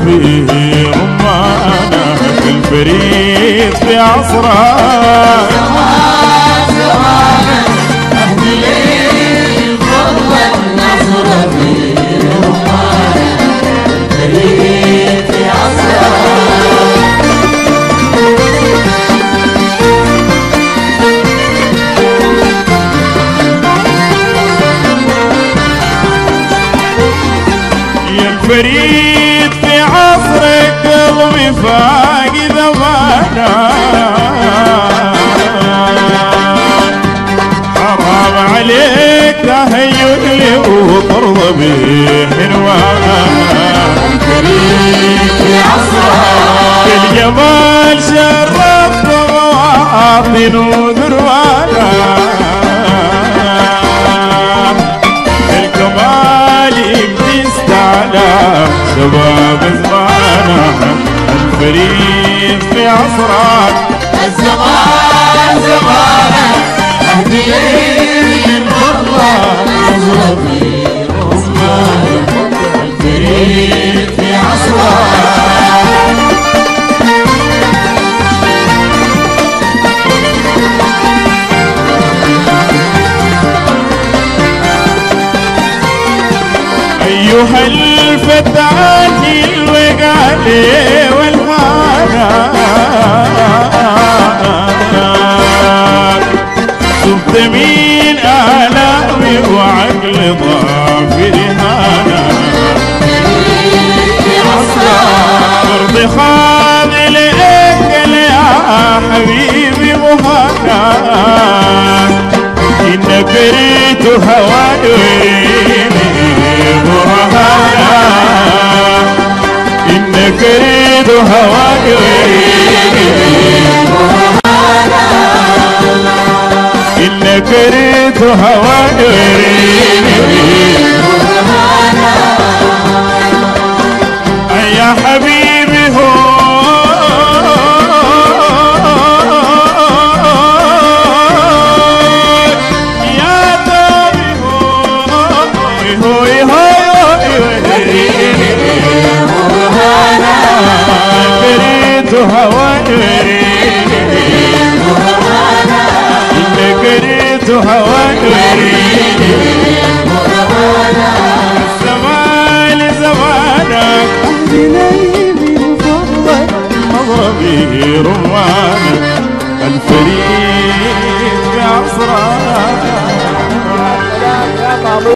فيه رمانة الفريد في عصره. زمانه أهدي لي الفضل النصر فيه رمانة الفريد في عصره. فريد في عصرك قلبي فاقد ضمانه. حرام عليك تهيئ لي وترضى به حلوانه. الفريد في عصره الجمال شرفت مواطن وذروانه. الكمال يمتست على شباب زمانه. الفريد في عصرك الزمان زمانه أهدي لي الفضل النصر فيه رمانه الفريد في عصره. أيها الفتاة الوقالي والهانا شفت مين آلامي وعقل ضافي رهانا. برضي خاضي لأكل يا حبيبي مهانا. إن كريت هواي برهانا. إن كريت هواي إن كريت هواي يا حبيبي هو يا داري هوي كريت هواي إن كريت هواي الزمان زمانك أهدي لي بفضلك مضربي رمانك الفريد في عصرك.